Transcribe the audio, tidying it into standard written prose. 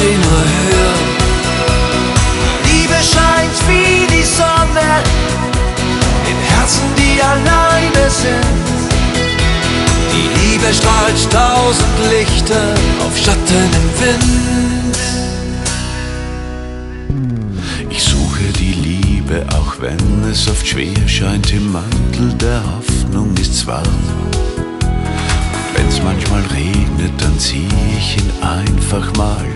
sie nur hören. Liebe scheint wie die Sonne in Herzen, die alleine sind. Die Liebe strahlt 1000 Lichter auf Schatten im Wind. Ich suche die Liebe, auch wenn es oft schwer scheint. Im Mantel der Hoffnung ist's warm. Und wenn's manchmal regnet, dann zieh ich ihn einfach mal